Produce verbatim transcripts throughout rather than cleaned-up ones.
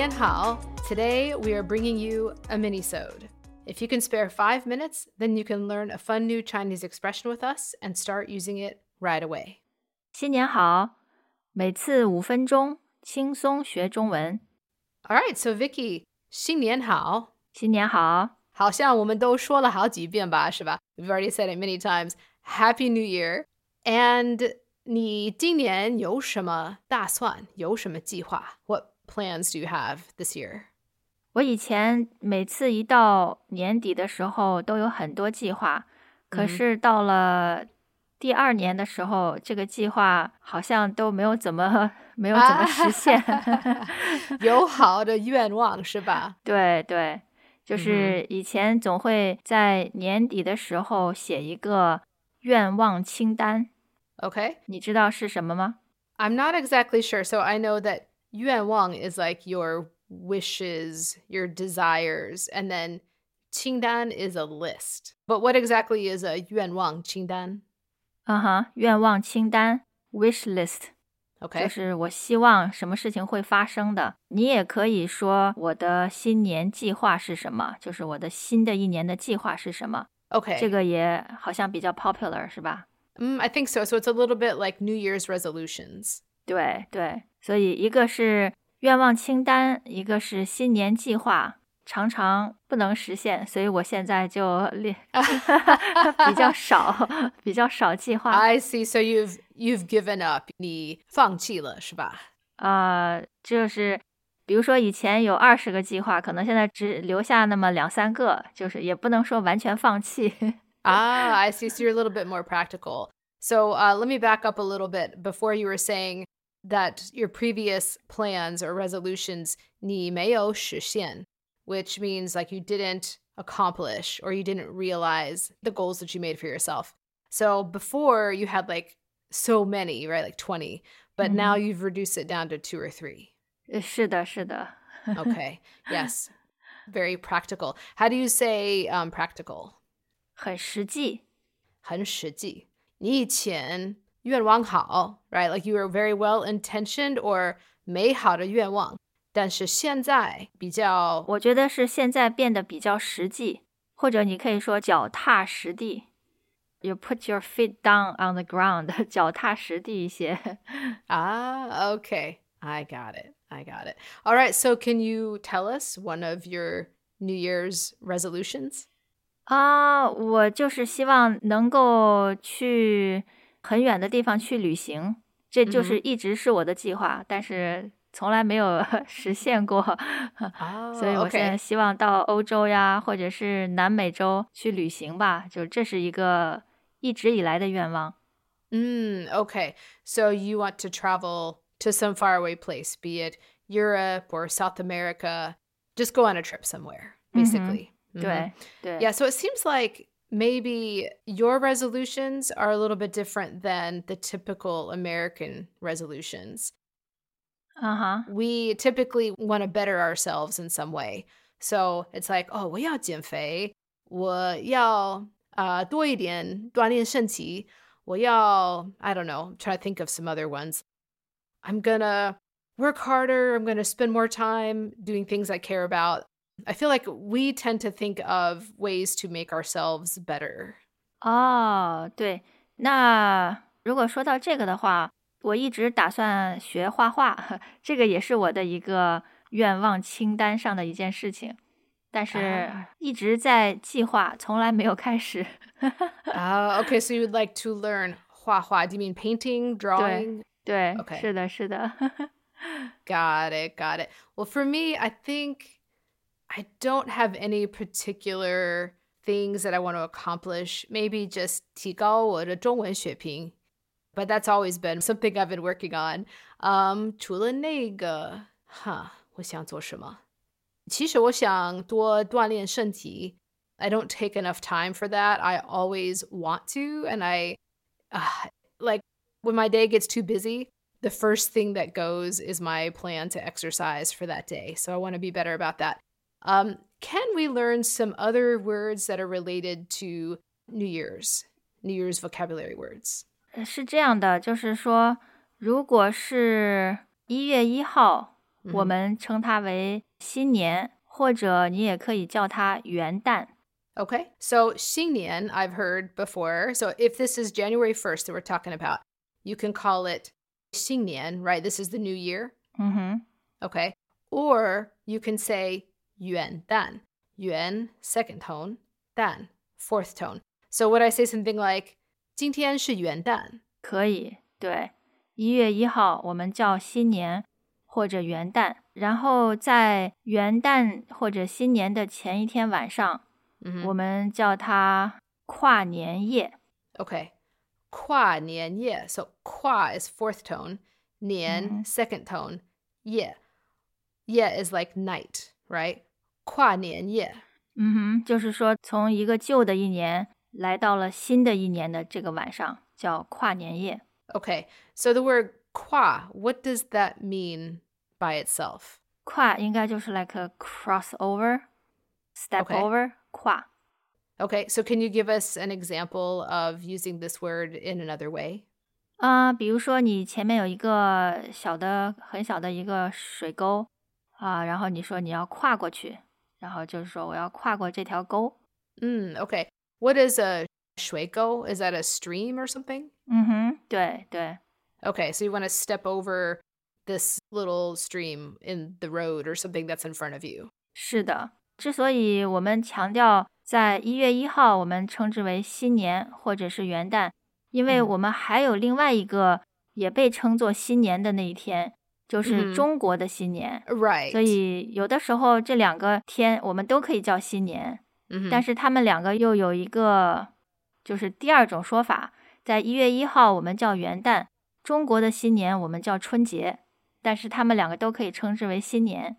年好. Today we are bringing you a mini-sode. If you can spare five minutes, then you can learn a fun new Chinese expression with us and start using it right away. 新年好，每次五分钟，轻松学中文。 All right, so Vicky, 新年好. 新年好。 好像我们都说了好几遍吧，是吧? We've already said it many times. Happy New Year. And 你今年有什么打算？有什么计划？ What plans do you have this year? 我以前每次一到年底的时候都有很多计划，可是到了第二年的时候，这个计划好像都没有怎么没有怎么实现。 有好的愿望是吧？ 对对，就是以前总会在年底的时候写一个愿望清单。 Okay. 你知道是什么吗？ I'm not exactly sure. So I know that 愿望 is like your wishes, your desires, and then 清单 is a list. But what exactly is a 愿望清单？ 嗯哼，愿望清单 wish list， Okay. 就是我希望什么事情会发生的。你也可以说我的新年计划是什么，就是我的新的一年的计划是什么。 Okay. 这个也好像比较 popular 是吧？ Mm, I think so. So it's a little bit like New Year's resolutions. 对对，所以一个是愿望清单，一个是新年计划，常常不能实现，所以我现在就列比较少，比较少计划。 I see. So you've you've given up. 你放弃了是吧？ 呃，就是比如说以前有二十个计划，可能现在只留下那么两三个，就是也不能说完全放弃。 Ah, I see. So you're a little bit more practical. So uh, let me back up a little bit. Before you were saying that your previous plans or resolutions 你没有实现, which means like you didn't accomplish or you didn't realize the goals that you made for yourself. So before you had like so many, right? Like twenty, but mm-hmm. now you've reduced it down to two or three. 是的，是的。 Okay. Yes. Very practical. How do you say um, practical? 很实际。 很实际。你以前愿望好, right? Like you were very well-intentioned or 美好的愿望。但是现在比较， 我觉得是现在变得比较实际，或者你可以说脚踏实地。You put your feet down on the ground. 脚踏实地一些。 Ah, okay. I got it. I got it. All right. So can you tell us one of your New Year's resolutions? 啊，我就是希望能够去很远的地方去旅行，这就是一直是我的计划，嗯、但是从来没有实现过。 Oh, 所以我现在希望到欧洲呀，或者是南美洲去旅行吧，就这是一个一直以来的愿望。 Mm, okay. So you want to travel to some faraway place, be it Europe or South America, just go on a trip somewhere, basically. Mm-hmm. 对, 对. Yeah, so it seems like maybe your resolutions are a little bit different than the typical American resolutions. Uh-huh. We typically want to better ourselves in some way. So it's like, oh, 我要减肥，我要uh, 多一点锻炼身体，我要 I don't know, I'm trying to think of some other ones. I'm gonna work harder, I'm gonna spend more time doing things I care about. I feel like we tend to think of ways to make ourselves better. 哦，对，那如果说到这个的话，我一直打算学画画，这个也是我的一个愿望清单上的一件事情，但是一直在计划，从来没有开始。 uh, okay, so you would like to learn 画画? Do you mean painting, drawing? 对, okay. 是的，是的。 Got it, got it. Well, for me, I think I don't have any particular things that I want to accomplish. Maybe just 提高我的中文水平. But that's always been something I've been working on. Um, 除了那个, huh, 我想做什么? 其实我想多锻炼身体. I don't take enough time for that. I always want to. And I, uh, like, when my day gets too busy, the first thing that goes is my plan to exercise for that day. So I want to be better about that. Um, can we learn some other words that are related to New Year's, New Year's vocabulary words? 是这样的，就是说，如果是一月一号我们称它为新年，或者你也可以叫它元旦。 Okay, so 新年 I've heard before. So if this is January first that we're talking about, you can call it 新年, right? This is the new year. 嗯哼 Okay. Or you can say 元旦. Yuan, second tone. 旦, fourth tone. So would I say something like 今天是元旦? 可以，对，一月一号我们叫新年或者元旦，然后在元旦或者新年的前一天晚上，我们叫它跨年夜。 Okay. 跨年夜. So 跨 is fourth tone. 年 second tone. 夜 夜 is like night, right? 跨年夜。 嗯哼，就是说从一个旧的一年来到了新的一年的这个晚上，叫跨年夜。 Okay, so the word 跨, what does that mean by itself? 跨应该就是 like a crossover, step Okay. over, 跨。 Okay, so can you give us an example of using this word in another way? 啊、比如说你前面有一个小的、很小的一个水沟啊、然后你说你要跨过去，然后就是说我要跨过这条沟。 Mm, okay. What is a 水沟? Is that a stream or something? 嗯哼，对对， Okay, so you want to step over this little stream in the road or something that's in front of you. 是的。之所以我们强调在一月一号我们称之为新年或者是元旦，因为我们还有另外一个也被称作新年的那一天，就是中国的新年。 Right. 所以有的时候这两个天我们都可以叫新年， Mhm. 但是他们两个又有一个就是第二种说法，在一月一号我们叫元旦，中国的新年我们叫春节，但是他们两个都可以称之为新年。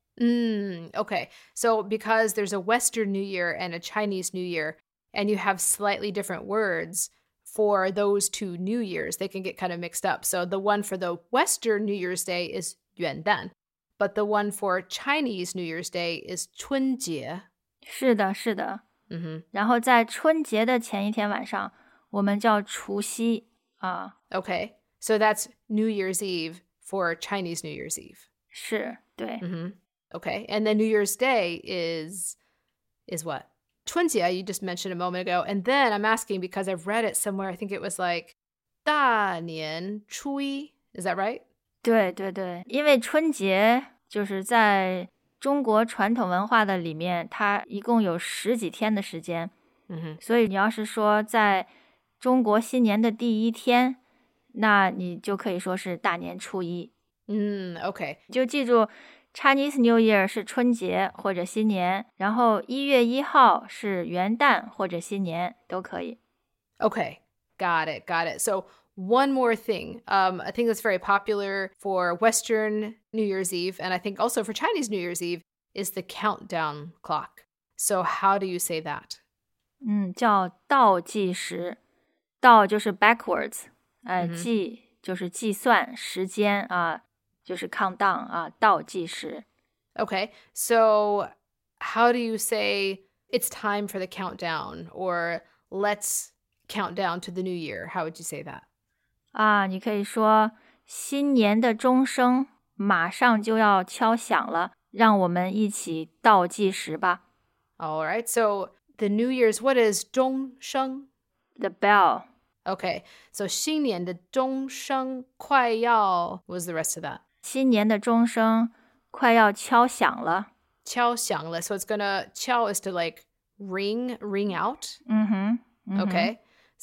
Mm, okay. So because there's a Western New Year and a Chinese New Year, and you have slightly different words for those two New Years, they can get kind of mixed up. So the one for the Western New Year's Day is 元旦, but the one for Chinese New Year's Day is 春节. 是的，是的。 Mhm. 然后在春节的前一天晚上我们叫除夕啊。 Okay. So that's New Year's Eve for Chinese New Year's Eve. 是，对。 Mhm. Okay. And then New Year's Day is is what? 春节 you just mentioned a moment ago. And then I'm asking because I've read it somewhere. I think it was like 大年初一. Is that right? 对对对，因为春节就是在中国传统文化的里面，它一共有十几天的时间。 Mhm. 所以你要是说在中国新年的第一天，那你就可以说是大年初一。 Mm, okay. 就记住 Chinese New Year 是春节或者新年，然后一月一号是元旦或者新年都可以。 Okay. Got it. Got it. So one more thing. Um, I think that's very popular for Western New Year's Eve, and I think also for Chinese New Year's Eve, is the countdown clock. So how do you say that? 嗯，叫倒计时，倒就是 backwards， 呃，计就是计算时间啊，就是 countdown 啊，倒计时。 Okay. So how do you say it's time for the countdown or let's count down to the new year? How would you say that? 啊，你可以说新年的钟声马上就要敲响了，让我们一起倒计时吧。 All right. So the New Year's, what is 钟声? The bell. Okay. So 新年的钟声快要, what was the rest of that? 新年的钟声快要敲响了。 敲响了. So it's gonna, 敲 is to like ring, ring out. 嗯哼，嗯哼 Okay.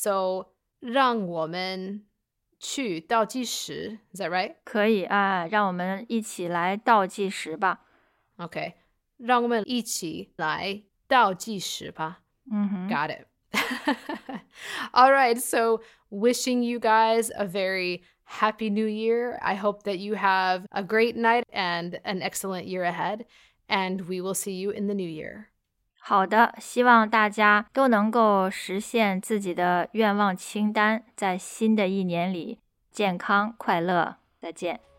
So 让我们去倒计时. Is that right? 可以啊，让我们一起来倒计时吧。 Okay. 让我们一起来倒计时吧. 嗯哼， Got it. All right. So wishing you guys a very happy new year. I hope that you have a great night and an excellent year ahead. And we will see you in the new year. 好的，希望大家都能够实现自己的愿望清单，在新的一年里健康快乐。再见。